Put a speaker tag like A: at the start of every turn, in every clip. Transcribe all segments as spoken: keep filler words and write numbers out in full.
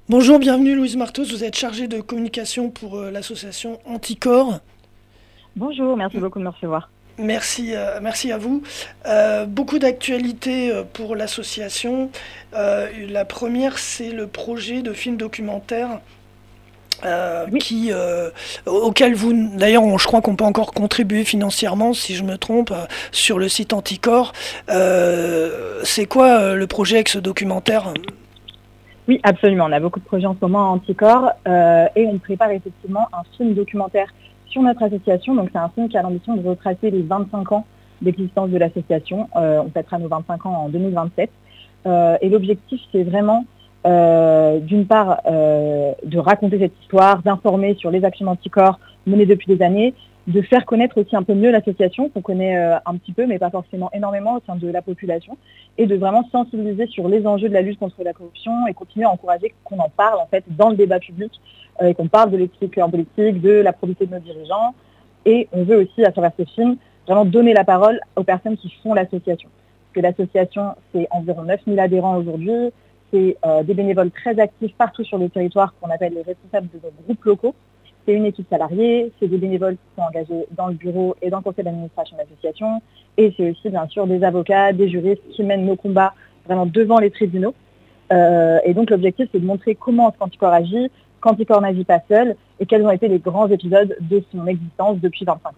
A: Bonjour, bienvenue Louise Martos, vous êtes chargée de communication pour euh, l'association Anticorps.
B: Bonjour, merci beaucoup de me recevoir.
A: Merci, euh, merci à vous. Euh, beaucoup d'actualités euh, pour l'association. Euh, la première, c'est le projet de film documentaire euh,
B: Oui,
A: qui, euh, auquel vous, d'ailleurs, on- je crois qu'on peut encore contribuer financièrement, si je me trompe, euh, sur le site Anticorps. Euh, c'est quoi euh, le projet avec ce documentaire?
B: oui, absolument. On a beaucoup de projets en ce moment à Anticorps euh, et on prépare effectivement un film documentaire sur notre association. Donc c'est un film qui a l'ambition de retracer les vingt-cinq ans d'existence de l'association. Euh, on fêtera nos vingt-cinq ans en deux mille vingt-sept. Euh, et l'objectif, c'est vraiment euh, d'une part euh, de raconter cette histoire, d'informer sur les actions d'Anticorps menées depuis des années, de faire connaître aussi un peu mieux l'association, qu'on connaît euh, un petit peu, mais pas forcément énormément au sein de la population, et de vraiment sensibiliser sur les enjeux de la lutte contre la corruption et continuer à encourager qu'on en parle en fait dans le débat public euh, et qu'on parle de l'éthique en politique, de la probité de nos dirigeants. Et on veut aussi, à travers ce film, vraiment donner la parole aux personnes qui font l'association. Parce que l'association, c'est environ neuf mille adhérents aujourd'hui, c'est euh, des bénévoles très actifs partout sur le territoire qu'on appelle les responsables de nos groupes locaux. C'est une équipe salariée, c'est des bénévoles qui sont engagés dans le bureau et dans le conseil d'administration de l'association, et c'est aussi bien sûr des avocats, des juristes qui mènent nos combats vraiment devant les tribunaux. Euh, et donc l'objectif, c'est de montrer comment Anticorps agit, qu'Anticorps n'agit pas seul, et quels ont été les grands épisodes de son existence depuis vingt-cinq ans.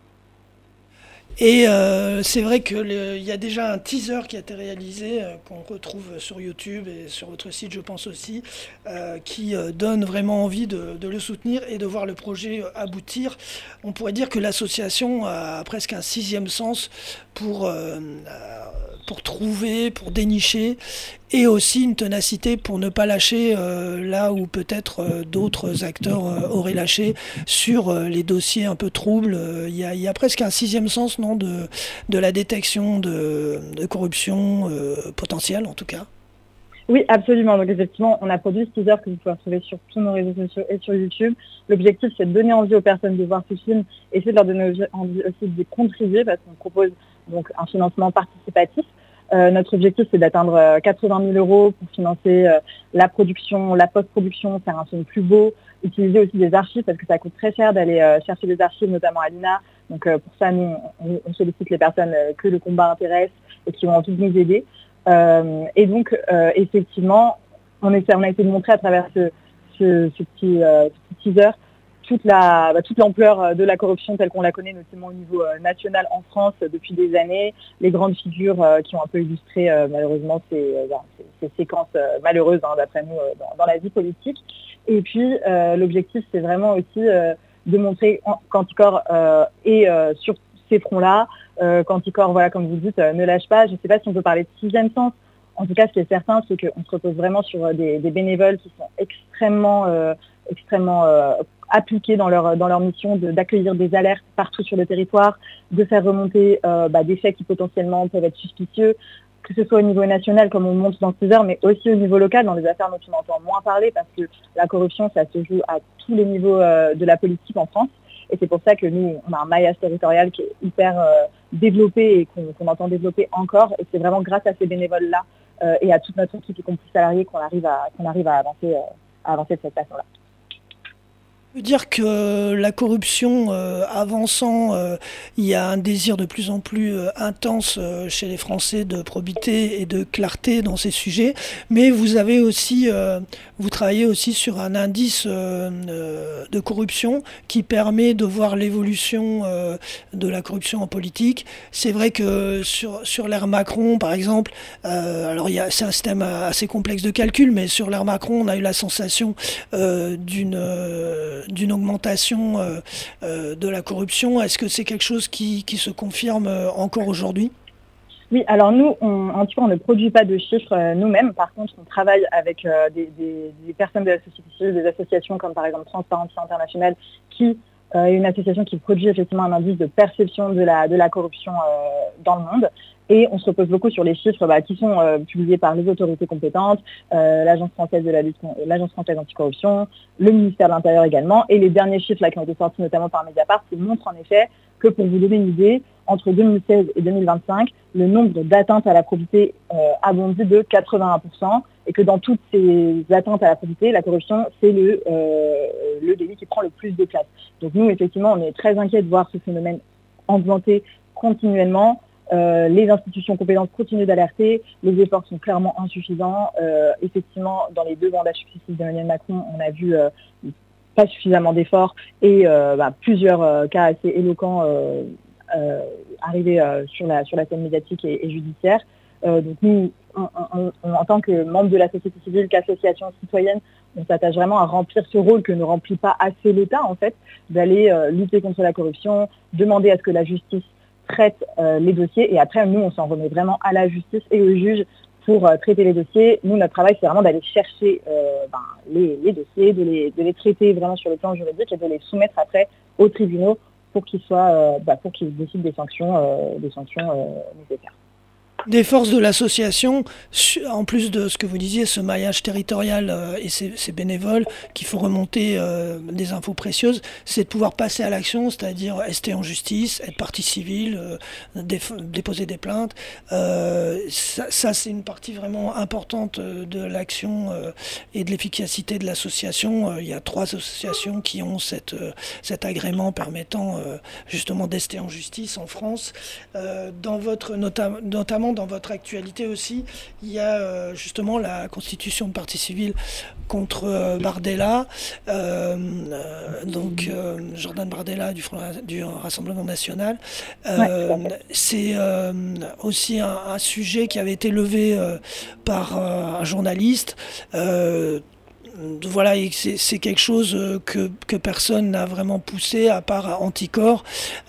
A: Et euh, c'est vrai qu'il y a déjà un teaser qui a été réalisé, euh, qu'on retrouve sur YouTube et sur votre site, je pense aussi, euh, qui euh, donne vraiment envie de, de le soutenir et de voir le projet euh, aboutir. On pourrait dire que l'association a presque un sixième sens pour, euh, euh, pour trouver, pour dénicher, et aussi une ténacité pour ne pas lâcher euh, là où peut-être euh, d'autres acteurs euh, auraient lâché sur euh, les dossiers un peu troubles. Il y a, il y a presque un sixième sens, non, de, de la détection de, de corruption euh, potentielle, en tout cas.
B: Oui, absolument. Donc effectivement, on a produit ce teaser que vous pouvez retrouver sur tous nos réseaux sociaux et sur YouTube. L'objectif, c'est de donner envie aux personnes de voir ce film et c'est de leur donner envie aussi de contribuer parce qu'on propose donc un financement participatif. Euh, notre objectif, c'est d'atteindre euh, quatre-vingt mille euros pour financer euh, la production, la post-production, faire un film plus beau, utiliser aussi des archives parce que ça coûte très cher d'aller euh, chercher des archives, notamment à l'I N A. Donc euh, pour ça, nous, on, on sollicite les personnes euh, que le combat intéresse et qui ont envie de nous aider. Euh, et donc, euh, effectivement, on, essaie, on a essayé de montrer à travers ce, ce, ce, petit, euh, ce petit teaser toute la, bah, toute l'ampleur de la corruption telle qu'on la connaît, notamment au niveau euh, national en France euh, depuis des années, les grandes figures euh, qui ont un peu illustré euh, malheureusement ces, euh, ces, ces séquences euh, malheureuses, hein, d'après nous, euh, dans, dans la vie politique. Et puis, euh, l'objectif, c'est vraiment aussi euh, de montrer qu'Anticorps euh, est euh, sur ces fronts-là, euh, qu'Anticorps, voilà, comme vous dites, euh, ne lâche pas. Je ne sais pas si on peut parler de sixième sens. En tout cas, ce qui est certain, c'est qu'on se repose vraiment sur des, des bénévoles qui sont extrêmement, euh, extrêmement euh, appliqués dans leur, dans leur mission de, d'accueillir des alertes partout sur le territoire, de faire remonter euh, bah, des faits qui potentiellement peuvent être suspicieux, que ce soit au niveau national, comme on montre dans ce teaser, mais aussi au niveau local, dans les affaires dont on entend moins parler, parce que la corruption, ça se joue à tous les niveaux euh, de la politique en France. Et c'est pour ça que nous, on a un maillage territorial qui est hyper euh, développé et qu'on, qu'on entend développer encore. Et c'est vraiment grâce à ces bénévoles-là euh, et à toute notre équipe, y compris salariés, qu'on arrive à, qu'on arrive à avancer, euh, à avancer de cette façon-là.
A: Ça veut dire que la corruption euh, avançant, euh, il y a un désir de plus en plus euh, intense euh, chez les Français de probité et de clarté dans ces sujets, mais vous avez aussi, euh, vous travaillez aussi sur un indice euh, euh, de corruption qui permet de voir l'évolution euh, de la corruption en politique. C'est vrai que sur, sur l'ère Macron, par exemple, euh, alors il y a, c'est un système assez complexe de calcul, mais sur l'ère Macron, on a eu la sensation euh, d'une... Euh, d'une augmentation euh, euh, de la corruption. Est-ce que c'est quelque chose qui, qui se confirme euh, encore aujourd'hui ?
B: Oui, alors nous, on, en tout cas, on ne produit pas de chiffres euh, nous-mêmes. Par contre, on travaille avec euh, des, des, des personnes de la société civile, des associations comme par exemple Transparency International, qui euh, est une association qui produit effectivement un indice de perception de la, de la corruption euh, dans le monde. Et on se repose beaucoup sur les chiffres bah, qui sont euh, publiés par les autorités compétentes, euh, l'Agence française de la lutte, l'Agence française anticorruption, le ministère de l'Intérieur également. Et les derniers chiffres là, qui ont été sortis notamment par Mediapart, qui montrent en effet que, pour vous donner une idée, entre deux mille seize et deux mille vingt-cinq, le nombre d'atteintes à la probité euh, a bondi de quatre-vingt-un pour cent et que dans toutes ces atteintes à la probité, la corruption, c'est le, euh, le délit qui prend le plus de place. Donc nous, effectivement, on est très inquiets de voir ce phénomène augmenter continuellement. Euh, les institutions compétentes continuent d'alerter, les efforts sont clairement insuffisants. Euh, effectivement, dans les deux mandats successifs d'Emmanuel Macron, on a vu euh, pas suffisamment d'efforts et euh, bah, plusieurs euh, cas assez éloquents euh, euh, arriver euh, sur, la, sur la scène médiatique et, et judiciaire. Euh, donc nous, on, on, on, en tant que membre de la société civile, qu'association citoyenne, on s'attache vraiment à remplir ce rôle que ne remplit pas assez l'État, en fait, d'aller euh, lutter contre la corruption, demander à ce que la justice traite euh, les dossiers, et après, nous, on s'en remet vraiment à la justice et aux juges pour euh, traiter les dossiers. Nous, notre travail, c'est vraiment d'aller chercher euh, ben, les, les dossiers, de les, de les traiter vraiment sur le plan juridique et de les soumettre après aux tribunaux pour qu'ils soient, euh, bah, pour qu'ils décident des sanctions, euh, des sanctions euh, nécessaires.
A: Des forces de l'association, en plus de ce que vous disiez, ce maillage territorial euh, et ces, ces bénévoles qui font remonter euh, des infos précieuses, c'est de pouvoir passer à l'action, c'est-à-dire rester en justice, être partie civile, euh, déf- déposer des plaintes. Euh, ça, ça, c'est une partie vraiment importante de l'action euh, et de l'efficacité de l'association. Euh, il y a trois associations qui ont cette, euh, cet agrément permettant euh, justement d'ester en justice en France. Euh, dans votre, nota- notamment dans votre actualité aussi, il y a euh, justement la constitution de partie civile contre euh, Bardella, euh, euh, donc euh, Jordan Bardella du, Front, du Rassemblement National. Euh, ouais, c'est euh, aussi un, un sujet qui avait été levé euh, par euh, un journaliste. Euh, Voilà, c'est, c'est quelque chose que, que personne n'a vraiment poussé à part Anticor.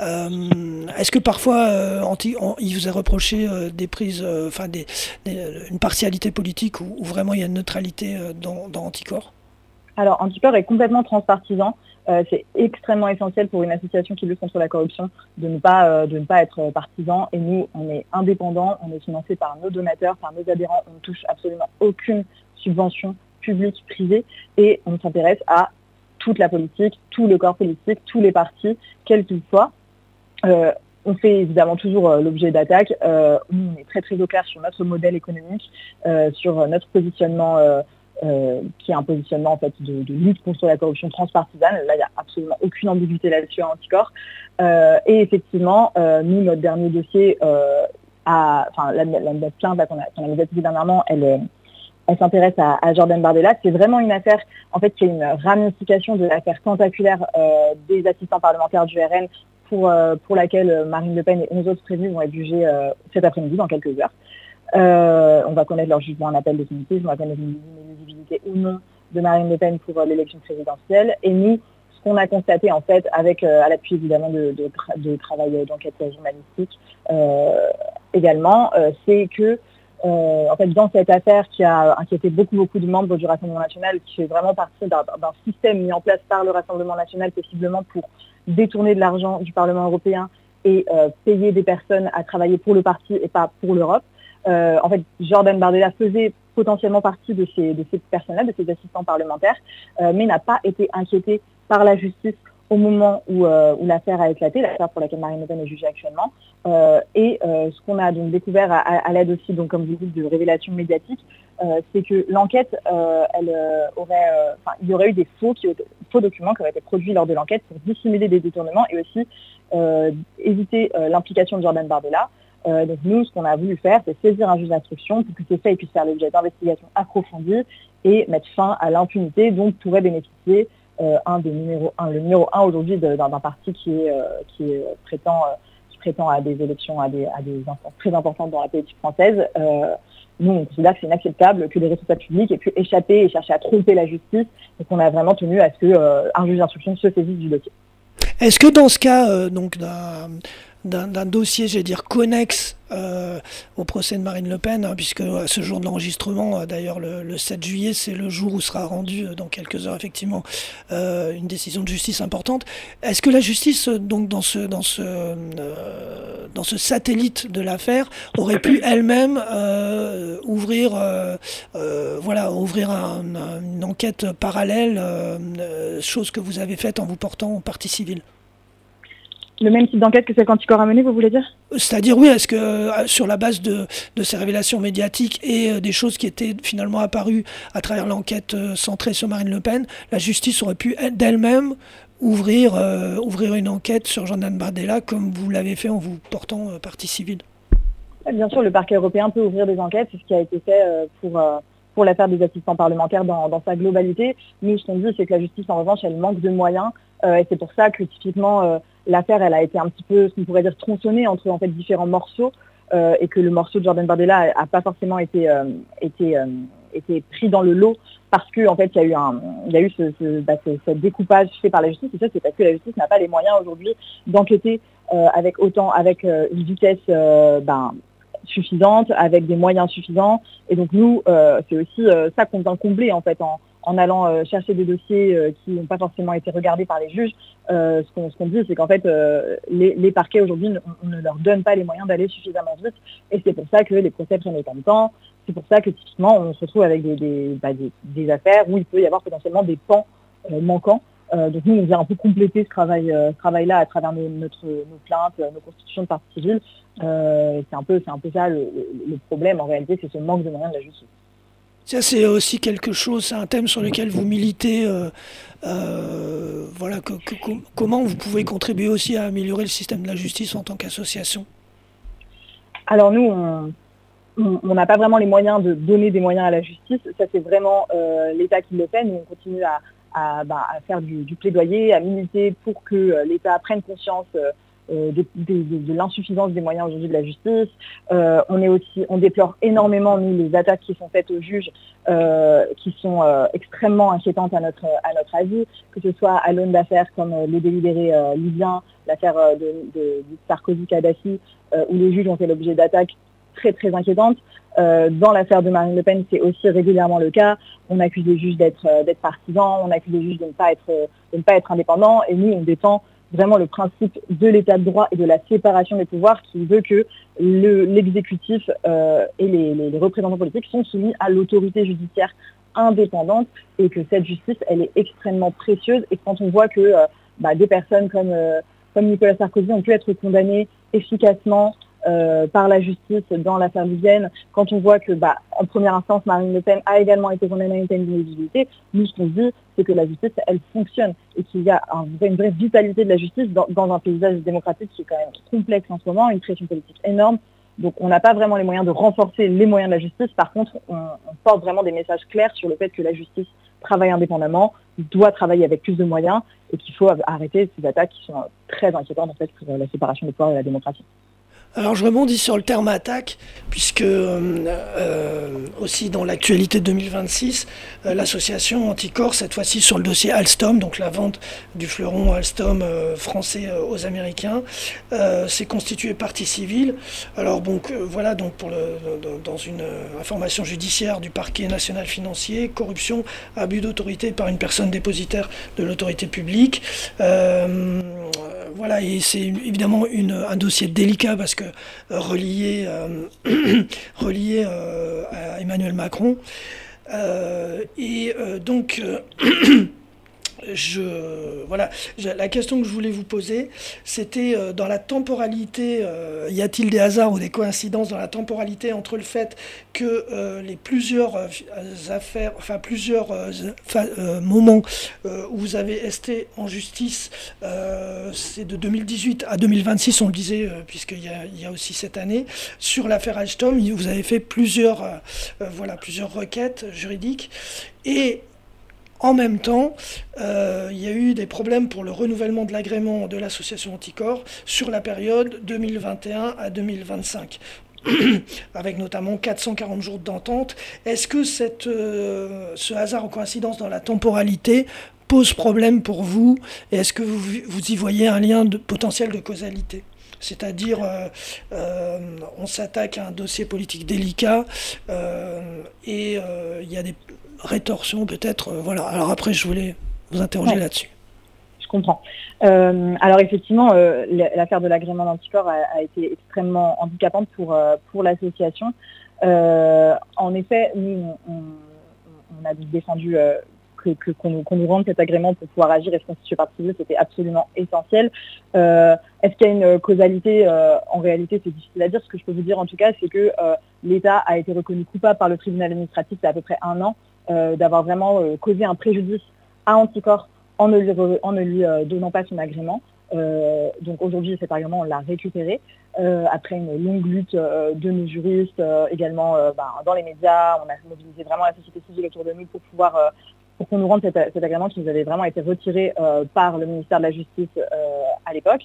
A: Euh, est-ce que parfois euh, anti, on, il vous a reproché euh, des prises, enfin euh, des, des, une partialité politique ou, ou vraiment il y a une neutralité euh, dans, dans Anticor ?
B: Alors Anticor est complètement transpartisan. Euh, c'est extrêmement essentiel pour une association qui lutte contre la corruption de ne pas euh, de ne pas être partisan. Et nous, on est indépendants, on est financé par nos donateurs, par nos adhérents. On ne touche absolument aucune subvention public, privé, et on s'intéresse à toute la politique, tout le corps politique, tous les partis, quels qu'ils soient. Euh, on fait évidemment toujours euh, l'objet d'attaques. Euh, nous, on est très très au clair sur notre modèle économique, euh, sur notre positionnement, euh, euh, qui est un positionnement en fait de, de lutte contre la corruption transpartisane. Là, il n'y a absolument aucune ambiguïté là-dessus à Anticor. Euh, et effectivement, euh, nous, notre dernier dossier, euh, a, enfin la, la, la plainte là, qu'on a, qu'on a médiatisée dernièrement, elle euh, Elle s'intéresse à, à Jordan Bardella. C'est vraiment une affaire, en fait, qui est une ramification de l'affaire tentaculaire euh, des assistants parlementaires du R N pour, euh, pour laquelle Marine Le Pen et onze autres prévenus vont être jugés euh, cet après-midi, dans quelques heures. Euh, on va connaître leur jugement en appel définitif, on va connaître l'inéligibilité ou non de Marine Le Pen pour euh, l'élection présidentielle. Et nous, ce qu'on a constaté, en fait, avec euh, à l'appui évidemment de, de, tra- de travail d'enquête journalistique euh, également, euh, c'est que Euh, en fait, dans cette affaire qui a inquiété beaucoup, beaucoup de membres du Rassemblement national, qui fait vraiment partie d'un, d'un système mis en place par le Rassemblement national, possiblement pour détourner de l'argent du Parlement européen et euh, payer des personnes à travailler pour le parti et pas pour l'Europe. Euh, en fait, Jordan Bardella faisait potentiellement partie de ces, de ces personnes-là, de ces assistants parlementaires, euh, mais n'a pas été inquiété par la justice au moment où, euh, où l'affaire a éclaté, l'affaire pour laquelle Marine Le Pen est jugée actuellement. Euh, et euh, ce qu'on a donc découvert à, à, à l'aide aussi, donc comme vous dites, de révélations médiatiques, euh, c'est que l'enquête, euh, elle euh, aurait, enfin, euh, il y aurait eu des faux, qui, faux documents qui auraient été produits lors de l'enquête pour dissimuler des détournements et aussi euh, éviter euh, l'implication de Jordan Bardella. Euh, donc nous, ce qu'on a voulu faire, c'est saisir un juge d'instruction pour que ces faits puissent faire l'objet d'investigations approfondies et mettre fin à l'impunité dont pourrait bénéficier euh, un des numéros un, le numéro un aujourd'hui de, d'un, d'un parti qui est euh, qui est, prétend euh, qui prétend à des élections à des à des instances très importantes dans la politique française. Euh, nous, on considère que c'est inacceptable que les responsables publics aient pu échapper et chercher à tromper la justice, et qu'on a vraiment tenu à ce que euh, un juge d'instruction se saisisse du dossier.
A: Est-ce que dans ce cas, euh, donc d'un d'un, d'un dossier, j'allais dire, connexe euh, au procès de Marine Le Pen, hein, puisque à ce jour de l'enregistrement, euh, d'ailleurs le, le sept juillet, c'est le jour où sera rendue, euh, dans quelques heures effectivement, euh, une décision de justice importante. Est-ce que la justice, donc dans ce, dans ce, euh, dans ce satellite de l'affaire, aurait pu elle-même euh, ouvrir, euh, euh, voilà, ouvrir un, un, une enquête parallèle, euh, chose que vous avez faite en vous portant au partie civile?
B: Le même type d'enquête que celle qu'Anticor a menée, vous voulez dire?
A: C'est-à-dire, oui, est-ce que euh, sur la base de, de ces révélations médiatiques et euh, des choses qui étaient finalement apparues à travers l'enquête euh, centrée sur Marine Le Pen, la justice aurait pu d'elle-même ouvrir, euh, ouvrir une enquête sur Jordan Bardella comme vous l'avez fait en vous portant euh, partie civile?
B: Bien sûr, le parquet européen peut ouvrir des enquêtes, c'est ce qui a été fait euh, pour, euh, pour l'affaire des assistants parlementaires dans, dans sa globalité. Nous, ce qu'on dit, c'est que la justice, en revanche, elle manque de moyens euh, et c'est pour ça que typiquement... Euh, l'affaire, elle a été un petit peu, ce qu'on pourrait dire, tronçonnée entre en fait différents morceaux euh, et que le morceau de Jordan Bardella a, a pas forcément été, euh, été, euh, été pris dans le lot parce que en fait, il y a eu un, il y a eu ce, ce, bah, ce, ce découpage fait par la justice. Et ça, c'est parce que la justice n'a pas les moyens aujourd'hui d'enquêter euh, avec autant, avec euh, une vitesse euh, ben, suffisante, avec des moyens suffisants. Et donc nous, euh, c'est aussi euh, ça qu'on vient combler en fait en en allant euh, chercher des dossiers euh, qui n'ont pas forcément été regardés par les juges. Euh, ce, qu'on, ce qu'on dit, c'est qu'en fait, euh, les, les parquets aujourd'hui, on, on ne leur donne pas les moyens d'aller suffisamment vite. Et c'est pour ça que les procès prennent autant de temps. C'est pour ça que typiquement, on se retrouve avec des, des, bah, des, des affaires où il peut y avoir potentiellement des pans euh, manquants. Euh, donc nous, on vient un peu compléter ce travail, euh, ce travail-là à travers nos, notre, nos plaintes, nos constitutions de partie civile. Euh, c'est un peu, c'est un peu ça le, le, le problème en réalité, c'est ce manque de moyens de la justice.
A: Ça, c'est aussi quelque chose, c'est un thème sur lequel vous militez. Euh, euh, voilà, que, que, que, comment vous pouvez contribuer aussi à améliorer le système de la justice en tant qu'association?
B: Alors nous, on n'a pas vraiment les moyens de donner des moyens à la justice. Ça, c'est vraiment euh, l'État qui le fait. Nous, on continue à, à, bah, à faire du, du plaidoyer, à militer pour que euh, l'État prenne conscience euh, Euh, de, de, de, de l'insuffisance des moyens aujourd'hui de la justice. Euh, on est aussi, on déplore énormément nous les attaques qui sont faites aux juges, euh, qui sont euh, extrêmement inquiétantes à notre à notre avis, que ce soit à l'aune d'affaires comme euh, les délibérés euh, libyens, l'affaire euh, de, de, de Sarkozy-Kadhafi, euh, où les juges ont fait l'objet d'attaques très très inquiétantes. Euh, dans l'affaire de Marine Le Pen, c'est aussi régulièrement le cas. On accuse les juges d'être euh, d'être partisans, on accuse les juges de ne pas être de ne pas être indépendants, et nous on défend vraiment le principe de l'état de droit et de la séparation des pouvoirs qui veut que le, l'exécutif euh, et les, les, les représentants politiques sont soumis à l'autorité judiciaire indépendante et que cette justice, elle est extrêmement précieuse. Et quand on voit que euh, bah, des personnes comme, euh, comme Nicolas Sarkozy ont pu être condamnées efficacement Euh, par la justice dans l'affaire libyenne, quand on voit que, bah, en première instance, Marine Le Pen a également été condamnée à une peine d'inéligibilité, nous, ce qu'on dit, c'est que la justice, elle fonctionne et qu'il y a un, une vraie vitalité de la justice dans, dans un paysage démocratique qui est quand même complexe en ce moment, une pression politique énorme. Donc, on n'a pas vraiment les moyens de renforcer les moyens de la justice. Par contre, on, on porte vraiment des messages clairs sur le fait que la justice travaille indépendamment, doit travailler avec plus de moyens et qu'il faut arrêter ces attaques qui sont très inquiétantes, en fait, pour la séparation des pouvoirs et la démocratie.
A: Alors je rebondis sur le terme attaque, puisque euh, aussi dans l'actualité de deux mille vingt-six, euh, l'association Anticor, cette fois-ci sur le dossier Alstom, donc la vente du fleuron Alstom euh, français euh, aux Américains, euh, s'est constituée partie civile. Alors bon, euh, voilà, donc pour le, dans une euh, information judiciaire du parquet national financier, corruption, abus d'autorité par une personne dépositaire de l'autorité publique. Euh, voilà, et c'est évidemment une, un dossier délicat parce que euh, relié, euh, relié euh, à Emmanuel Macron. Euh, et euh, donc, euh, je, voilà, la question que je voulais vous poser, c'était euh, dans la temporalité, euh, y a-t-il des hasards ou des coïncidences dans la temporalité entre le fait que euh, les plusieurs euh, affaires, enfin plusieurs euh, fa- euh, moments euh, où vous avez esté en justice, euh, c'est de deux mille dix-huit à deux mille vingt-six, on le disait, euh, puisqu'il y a, il y a aussi cette année, sur l'affaire Alstom, vous avez fait plusieurs, euh, euh, voilà, plusieurs requêtes juridiques, et en même temps, euh, il y a eu des problèmes pour le renouvellement de l'agrément de l'association Anticor sur la période deux mille vingt et un à deux mille vingt-cinq, avec notamment quatre cent quarante jours d'entente. Est-ce que cette, euh, ce hasard ou coïncidence dans la temporalité pose problème pour vous, et est-ce que vous, vous y voyez un lien de, potentiel de causalité ? C'est-à-dire, euh, euh, on s'attaque à un dossier politique délicat euh, et il euh, y a des rétorsions peut-être. Euh, voilà. Alors après, je voulais vous interroger
B: Ouais.
A: là-dessus.
B: Je comprends. Euh, alors effectivement, euh, l'affaire de l'agrément d'anticorps a, a été extrêmement handicapante pour, euh, pour l'association. Euh, en effet, nous, on, on, on a défendu euh, que, que, qu'on, nous, qu'on nous rende cet agrément pour pouvoir agir et se constituer partie civile, c'était absolument essentiel. Euh, est-ce qu'il y a une causalité euh, En réalité, c'est difficile à dire. Ce que je peux vous dire en tout cas, c'est que euh, l'État a été reconnu coupable par le tribunal administratif il y a à peu près un an euh, d'avoir vraiment euh, causé un préjudice à Anticorps en ne lui, en ne lui euh, donnant pas son agrément. Euh, donc aujourd'hui, cet agrément, on l'a récupéré euh, après une longue lutte euh, de nos juristes, euh, également euh, ben, dans les médias. On a mobilisé vraiment la société civile autour de nous pour pouvoir, euh, pour qu'on nous rende cet, cet agrément qui nous avait vraiment été retiré euh, par le ministère de la Justice euh, à l'époque.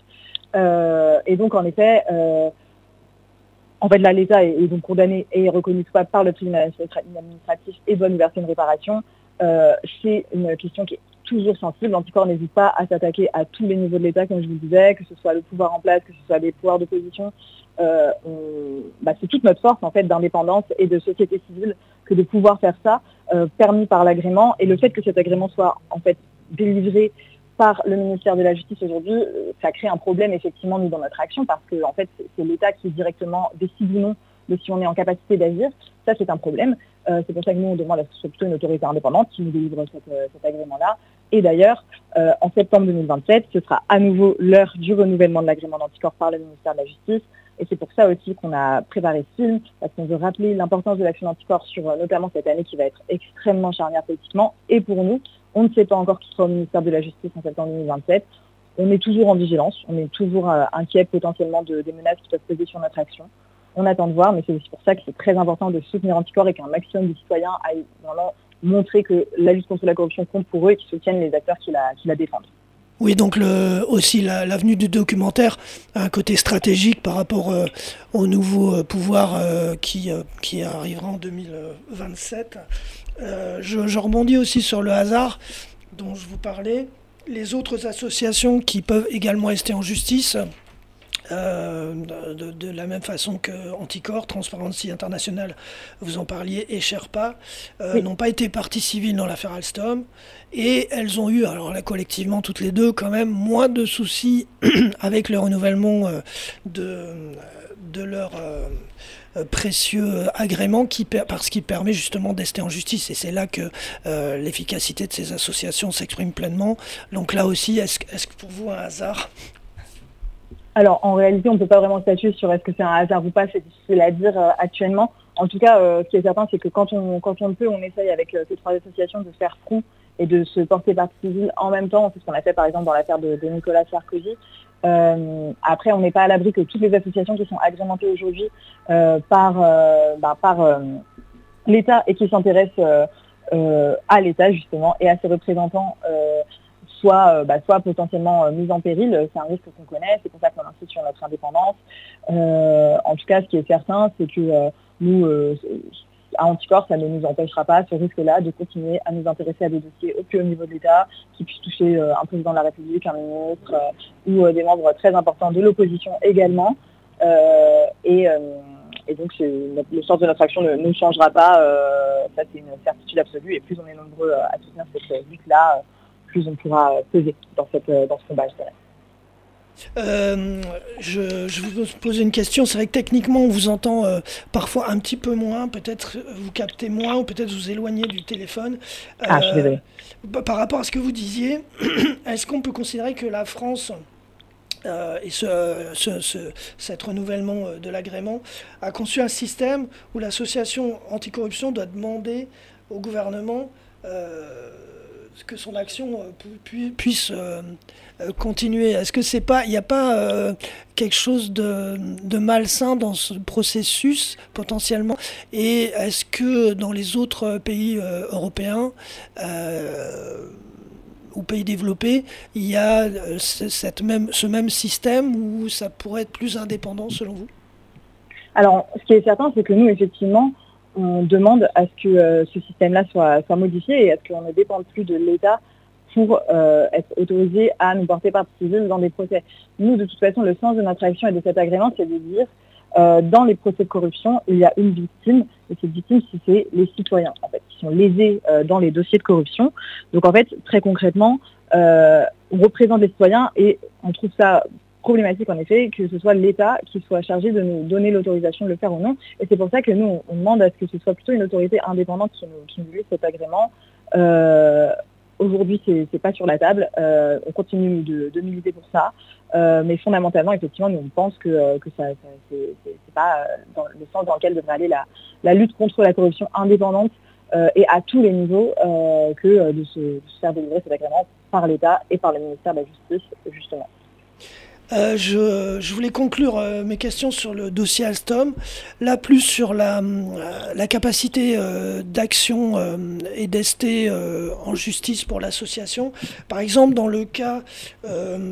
B: Euh, et donc en effet, euh, en fait là, l'État est, est donc condamné et reconnu coupable par le tribunal administratif et doit nous verser une réparation. Euh, c'est une question qui est toujours sensible. Anticorps n'hésite pas à s'attaquer à tous les niveaux de l'État, comme je vous le disais, que ce soit le pouvoir en place, que ce soit les pouvoirs d'opposition. Euh, on, bah, c'est toute notre force en fait d'indépendance et de société civile que de pouvoir faire ça, euh, permis par l'agrément. Et le fait que cet agrément soit en fait délivré par le ministère de la Justice aujourd'hui, ça crée un problème effectivement nous dans notre action parce que en fait c'est, c'est l'État qui directement décide ou non de si on est en capacité d'agir. Ça c'est un problème. Euh, c'est pour ça que nous on demande à ce que ce soit plutôt une autorité indépendante qui nous délivre cet, euh, cet agrément-là. Et d'ailleurs, euh, en septembre deux mille vingt-sept, ce sera à nouveau l'heure du renouvellement de l'agrément d'Anticorps par le ministère de la Justice. Et c'est pour ça aussi qu'on a préparé ce film, parce qu'on veut rappeler l'importance de l'action d'Anticorps sur euh, notamment cette année qui va être extrêmement charnière politiquement. Et pour nous, on ne sait pas encore qui sera au ministère de la Justice en septembre deux mille vingt-sept. On est toujours en vigilance, on est toujours euh, inquiet potentiellement de, des menaces qui peuvent peser sur notre action. On attend de voir, mais c'est aussi pour ça que c'est très important de soutenir Anticorps et qu'un maximum de citoyens aillent vraiment montrer que la lutte contre la corruption compte pour eux et qu'ils soutiennent les acteurs qui la, qui la défendent.
A: Oui, donc le, aussi la, l'avenue du documentaire a un côté stratégique par rapport euh, au nouveau euh, pouvoir euh, qui, euh, qui arrivera en deux mille vingt-sept. Euh, je, je rebondis aussi sur le hasard dont je vous parlais. Les autres associations qui peuvent également rester en justice, Euh, de, de la même façon que Anticorps, Transparency International, vous en parliez, et Sherpa, euh, oui. n'ont pas été partie civile dans l'affaire Alstom, et elles ont eu, alors là collectivement toutes les deux, quand même moins de soucis avec le renouvellement euh, de, de leur euh, précieux agrément, qui, parce qu'il permet justement d'ester en justice, et c'est là que euh, l'efficacité de ces associations s'exprime pleinement. Donc là aussi, est-ce, est-ce que pour vous un hasard ?
B: Alors, en réalité, on ne peut pas vraiment statuer sur est-ce que c'est un hasard ou pas, c'est difficile à dire euh, actuellement. En tout cas, euh, ce qui est certain, c'est que quand on, quand on le peut, on essaye avec euh, ces trois associations de faire front et de se porter partie civile en même temps. C'est ce qu'on a fait, par exemple, dans l'affaire de, de Nicolas Sarkozy. Euh, après, on n'est pas à l'abri que toutes les associations qui sont agrémentées aujourd'hui euh, par, euh, bah, par euh, l'État et qui s'intéressent euh, euh, à l'État, justement, et à ses représentants euh, soit, euh, bah, soit potentiellement euh, mise en péril. C'est un risque qu'on connaît, c'est pour ça qu'on insiste sur notre indépendance. Euh, en tout cas, ce qui est certain, c'est que euh, nous, euh, à Anticorps, ça ne nous empêchera pas, ce risque-là, de continuer à nous intéresser à des dossiers au plus haut niveau de l'État, qui puissent toucher euh, un président de la République, un ministre, euh, ou euh, des membres très importants de l'opposition également. Euh, et, euh, et donc, c'est, le sens de notre action ne, ne changera pas. Euh, ça, c'est une certitude absolue. Et plus on est nombreux à soutenir cette lutte-là, plus on pourra peser dans, cette, dans ce combat, je dirais.
A: Euh, je, je vous pose une question. C'est vrai que techniquement, on vous entend euh, parfois un petit peu moins. Peut-être vous captez moins ou peut-être vous éloignez du téléphone.
B: Euh, ah, je suis désolée.
A: Par rapport à ce que vous disiez, est-ce qu'on peut considérer que la France euh, et ce, ce, ce, cet renouvellement de l'agrément a conçu un système où l'association anticorruption doit demander au gouvernement euh, que son action pu, puisse euh, continuer? Est-ce que c'est pas, il n'y a pas euh, quelque chose de, de malsain dans ce processus potentiellement? Et est-ce que dans les autres pays euh, européens euh, ou pays développés, il y a euh, cette même, ce même système où ça pourrait être plus indépendant selon vous?
B: Alors, ce qui est certain, c'est que nous, effectivement, on demande à ce que euh, ce système-là soit, soit modifié et à ce qu'on ne dépende plus de l'État pour euh, être autorisés à nous porter partie civile dans des procès. Nous, de toute façon, le sens de notre action et de cet agrément, c'est de dire euh, dans les procès de corruption, il y a une victime, et cette victime, c'est les citoyens, en fait, qui sont lésés euh, dans les dossiers de corruption. Donc, en fait, très concrètement, euh, on représente les citoyens et on trouve ça problématique, en effet, que ce soit l'État qui soit chargé de nous donner l'autorisation de le faire ou non. Et c'est pour ça que nous, on, on demande à ce que ce soit plutôt une autorité indépendante qui nous, qui nous lise cet agrément. Euh, Aujourd'hui, c'est, c'est pas sur la table. Euh, on continue de, de militer pour ça, euh, mais fondamentalement, effectivement, nous on pense que euh, que ça, ça c'est, c'est, c'est pas dans le sens dans lequel devrait aller la, la lutte contre la corruption indépendante euh, et à tous les niveaux euh, que euh, de, se, de se faire délivrer cet agrément par l'État et par le ministère de la Justice, justement.
A: Euh, je, je voulais conclure euh, mes questions sur le dossier Alstom, là plus sur la, euh, la capacité euh, d'action euh, et d'ester euh, en justice pour l'association. Par exemple, dans le cas euh,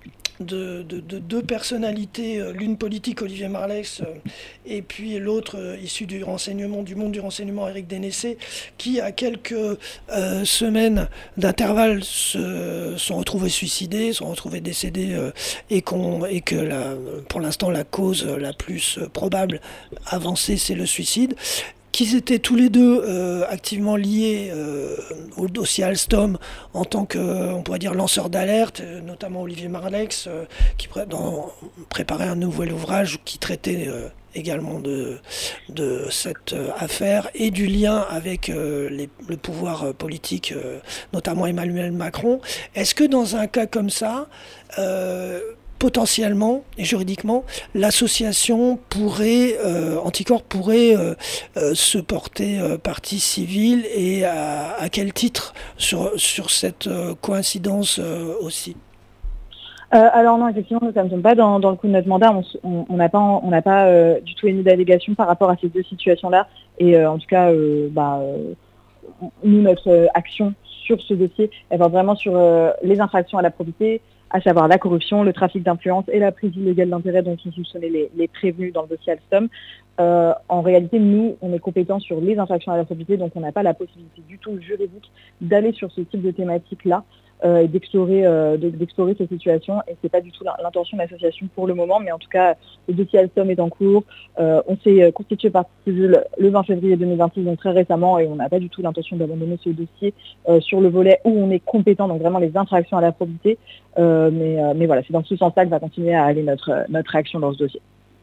A: de, de, de deux personnalités, euh, l'une politique, Olivier Marleix, euh, et puis l'autre euh, issu du renseignement, du monde du renseignement, Éric Dénessé, qui à quelques euh, semaines d'intervalle se sont retrouvés suicidés, sont retrouvés décédés euh, et, qu'on, et que la, pour l'instant la cause la plus probable avancée, c'est le suicide. Qu'ils étaient tous les deux euh, activement liés euh, au dossier Alstom en tant que, on pourrait dire, lanceur d'alerte, euh, notamment Olivier Marleix, euh, qui pré- dans, préparait un nouvel ouvrage qui traitait euh, également de, de cette euh, affaire et du lien avec euh, les, le pouvoir euh, politique, euh, notamment Emmanuel Macron. Est-ce que dans un cas comme ça, euh, potentiellement et juridiquement, l'association pourrait, euh, Anticorps pourrait euh, euh, se porter euh, partie civile et à, à quel titre sur, sur cette euh, coïncidence euh, aussi?
B: Euh, alors non, effectivement, ça ne tombe pas dans, dans le coup de notre mandat. On n'a pas, on n'a pas euh, du tout émis d'allégation par rapport à ces deux situations-là. Et euh, en tout cas, euh, bah, euh, nous, notre euh, action sur ce dossier, elle va vraiment sur euh, les infractions à la probité, à savoir la corruption, le trafic d'influence et la prise illégale d'intérêt dont sont soupçonnés les, les prévenus dans le dossier Alstom. Euh, en réalité, nous, on est compétents sur les infractions à la probité, donc on n'a pas la possibilité du tout juridique d'aller sur ce type de thématique-là euh, et d'explorer, euh, d'explorer ces situations. Et c'est pas du tout l'intention de l'association pour le moment, mais en tout cas, le dossier Alstom est en cours. Euh, on s'est constitué partie civile le vingt février deux mille vingt-six, donc très récemment, et on n'a pas du tout l'intention d'abandonner ce dossier euh, sur le volet où on est compétent, donc vraiment les infractions à la probité. Euh, mais, euh, mais voilà, c'est dans ce sens-là que va continuer à aller notre, notre action dans ce dossier.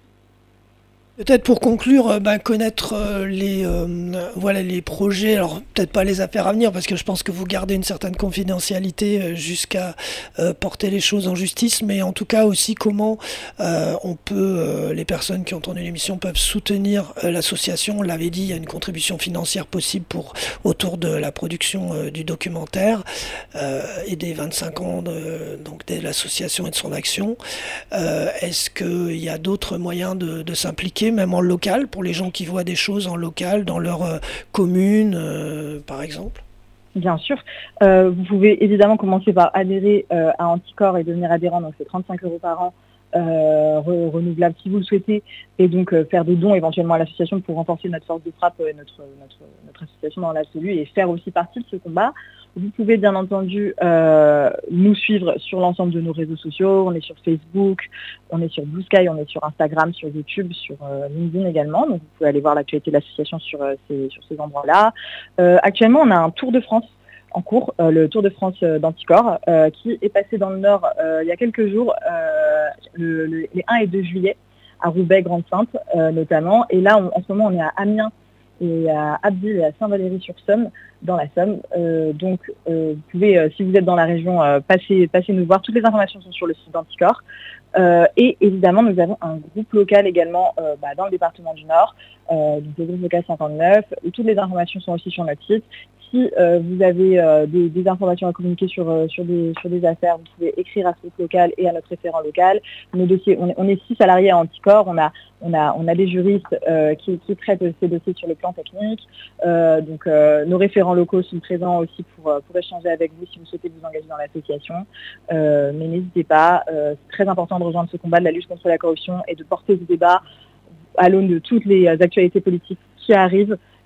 A: Peut-être pour conclure, euh, ben, connaître euh, les, euh, voilà, les projets, alors peut-être pas les affaires à venir, parce que je pense que vous gardez une certaine confidentialité euh, jusqu'à euh, porter les choses en justice, mais en tout cas aussi comment euh, on peut, euh, les personnes qui ont entendu l'émission peuvent soutenir euh, l'association. On l'avait dit, il y a une contribution financière possible pour, autour de la production euh, du documentaire euh, et des vingt-cinq ans de, donc de l'association et de son action. Euh, est-ce qu'il y a d'autres moyens de, de s'impliquer, même en local, pour les gens qui voient des choses en local, dans leur euh, commune, euh, par exemple?
B: Bien sûr. Euh, vous pouvez évidemment commencer par adhérer euh, à Anticorps et devenir adhérent, donc c'est trente-cinq euros par an, euh, re- renouvelable si vous le souhaitez, et donc euh, faire des dons éventuellement à l'association pour renforcer notre force de frappe, euh, notre, notre, notre association dans l'absolu, et faire aussi partie de ce combat. Vous pouvez bien entendu euh, nous suivre sur l'ensemble de nos réseaux sociaux. On est sur Facebook, on est sur Blue Sky, on est sur Instagram, sur YouTube, sur euh, LinkedIn également. Donc vous pouvez aller voir l'actualité de l'association sur, euh, ces, sur ces endroits-là. Euh, actuellement, on a un Tour de France en cours, euh, le Tour de France euh, d'Anticorps, euh, qui est passé dans le Nord euh, il y a quelques jours, euh, le, le, les un et deux juillet, à Roubaix, Grande-Sainte euh, notamment. Et là, on, en ce moment, on est à Amiens et à Abbeville et à Saint-Valery-sur-Somme, dans la Somme. Euh, donc, euh, vous pouvez, euh, si vous êtes dans la région, euh, passer, passer nous voir. Toutes les informations sont sur le site d'Anticorps. Euh, et évidemment, nous avons un groupe local également euh, bah, dans le département du Nord, euh, donc le groupe local cinquante-neuf, où toutes les informations sont aussi sur notre site. Si euh, vous avez euh, des, des informations à communiquer sur, euh, sur, des, sur des affaires, vous pouvez écrire à ce groupe local et à notre référent local. Nos dossiers, on est, on est six salariés à Anticorps, on a, on a, on a des juristes euh, qui, qui traitent ces dossiers sur le plan technique. Euh, donc euh, nos référents locaux sont présents aussi pour, pour échanger avec vous si vous souhaitez vous engager dans l'association. Euh, mais n'hésitez pas, euh, c'est très important de rejoindre ce combat de la lutte contre la corruption et de porter ce débat à l'aune de toutes les actualités politiques qui arrivent.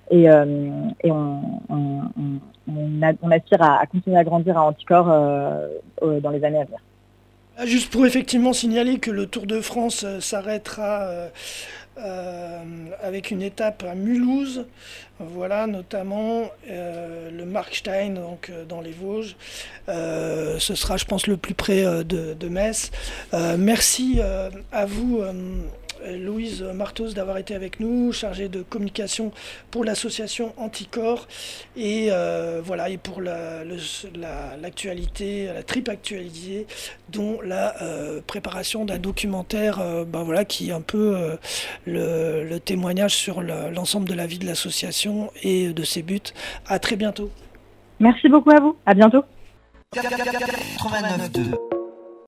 B: et, euh, et on, on, on, a, on aspire à, à continuer à grandir à Anticor euh, euh, dans les années à venir.
A: Juste pour effectivement signaler que le Tour de France euh, s'arrêtera euh, euh, avec une étape à Mulhouse, voilà, notamment euh, le Markstein, donc euh, dans les Vosges. Euh, ce sera, je pense, le plus près euh, de, de Metz. Euh, merci euh, à vous, euh, Louise Martos, d'avoir été avec nous, chargée de communication pour l'association Anticor, et euh, voilà, et pour la, le, la, l'actualité, la triple actualité, dont la euh, préparation d'un documentaire, euh, ben voilà, qui est un peu euh, le, le témoignage sur le, l'ensemble de la vie de l'association et de ses buts. À très bientôt.
B: Merci beaucoup à vous. À bientôt.
C: quatre-vingt-neuf deux